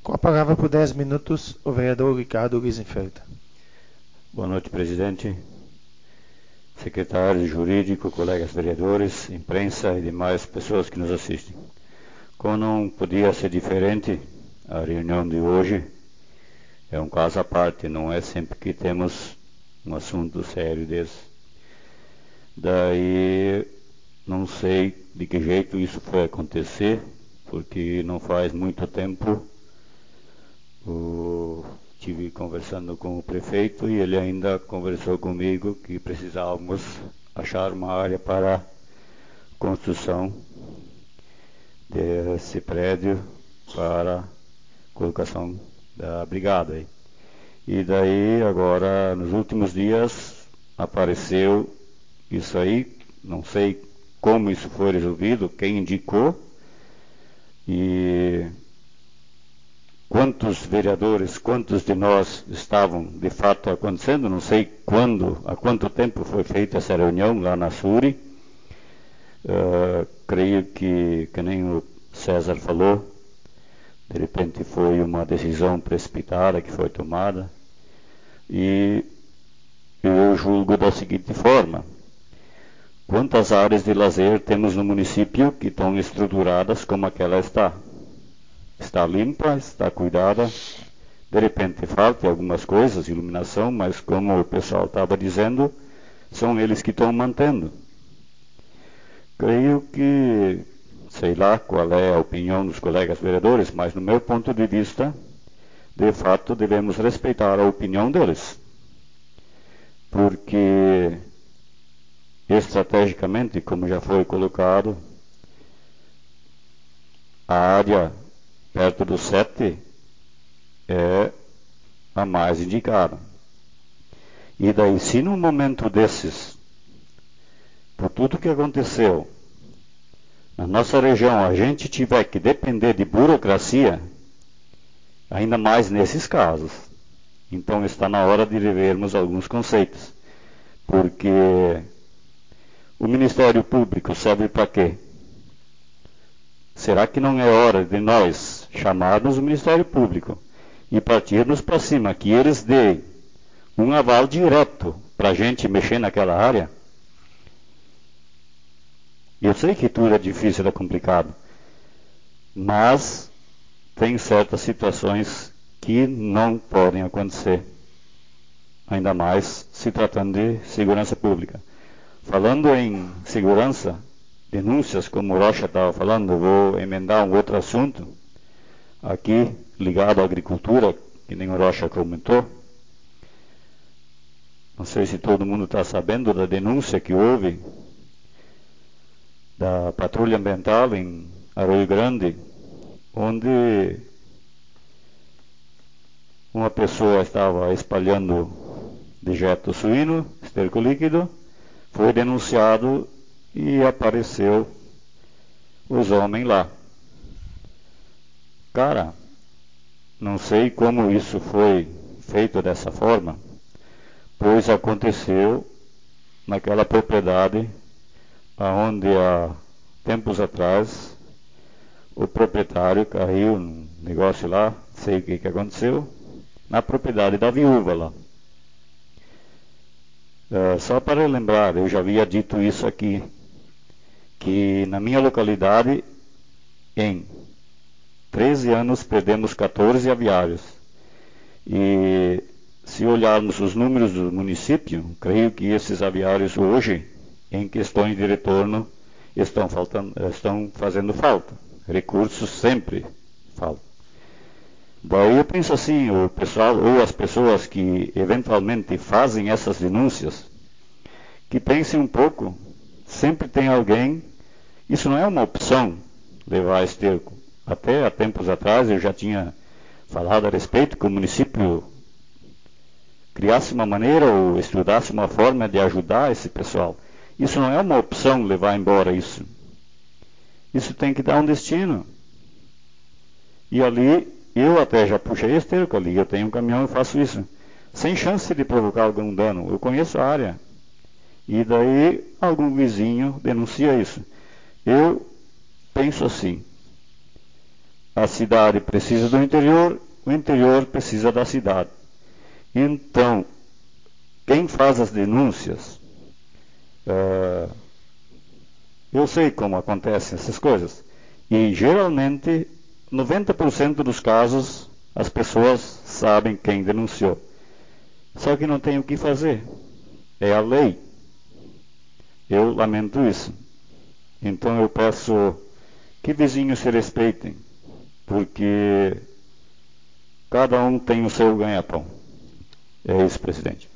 Com a palavra por 10 minutos, o vereador Ricardo Lisenfeld. Boa noite, presidente, secretário jurídico, colegas vereadores, imprensa e demais pessoas que nos assistem. Como não podia ser diferente, a reunião de hoje é um caso à parte, não é sempre que temos um assunto sério desse. Daí, não sei de que jeito isso foi acontecer, porque não faz muito tempo estive conversando com o prefeito e ele ainda conversou comigo que precisávamos achar uma área para construção desse prédio para colocação da brigada. E daí agora nos últimos dias apareceu isso aí, não sei como isso foi resolvido, quem indicou e quantos vereadores, quantos de nós estavam de fato acontecendo, não sei quando, há quanto tempo foi feita essa reunião lá na SURI. Creio que nem o César falou, de repente foi uma decisão precipitada que foi tomada e eu julgo da seguinte forma: quantas áreas de lazer temos no município que estão estruturadas como aquela está? Está limpa, está cuidada, de repente falta algumas coisas, iluminação, mas como o pessoal estava dizendo, são eles que estão mantendo. Creio que, sei lá qual é a opinião dos colegas vereadores, mas no meu ponto de vista, de fato devemos respeitar a opinião deles. Porque, estrategicamente, como já foi colocado, a área perto do 7 é a mais indicada. E daí, se num momento desses, por tudo que aconteceu, na nossa região a gente tiver que depender de burocracia, ainda mais nesses casos, então está na hora de revermos alguns conceitos. Porque o Ministério Público serve para quê? Será que não é hora de nós chamarmos o Ministério Público e partirmos para cima, que eles deem um aval direto para a gente mexer naquela área? Eu sei que tudo é difícil, é complicado, mas tem certas situações que não podem acontecer, ainda mais se tratando de segurança pública. Falando em segurança, denúncias, como o Rocha estava falando, eu vou emendar um outro assunto aqui ligado à agricultura, que nem o Rocha comentou. Não sei se todo mundo está sabendo da denúncia que houve da patrulha ambiental em Arroio Grande, onde uma pessoa estava espalhando dejeto suíno, esterco líquido, foi denunciado e apareceu os homens lá. Cara, não sei como isso foi feito dessa forma, pois aconteceu naquela propriedade onde há tempos atrás o proprietário caiu num negócio lá, sei o que aconteceu, na propriedade da viúva lá. Só para lembrar, eu já havia dito isso aqui, que na minha localidade, em 13 anos, perdemos 14 aviários. E se olharmos os números do município, creio que esses aviários hoje, em questões de retorno, estão fazendo falta. Recursos sempre faltam. Daí eu penso assim, o pessoal ou as pessoas que eventualmente fazem essas denúncias, que pensem um pouco, sempre tem alguém, isso não é uma opção, levar esterco. Até há tempos atrás eu já tinha falado a respeito que o município criasse uma maneira ou estudasse uma forma de ajudar esse pessoal. Isso não é uma opção levar embora isso. Isso tem que dar um destino. E ali, eu até já puxei esterco ali, eu tenho um caminhão e faço isso. Sem chance de provocar algum dano. Eu conheço a área. E daí, algum vizinho denuncia isso. Eu penso assim, a cidade precisa do interior, o interior precisa da cidade. Então, quem faz as denúncias, eu sei como acontecem essas coisas. E geralmente, 90% dos casos, as pessoas sabem quem denunciou. Só que não tem o que fazer. É a lei. Eu lamento isso. Então eu peço que vizinhos se respeitem, porque cada um tem o seu ganha-pão. É isso, presidente.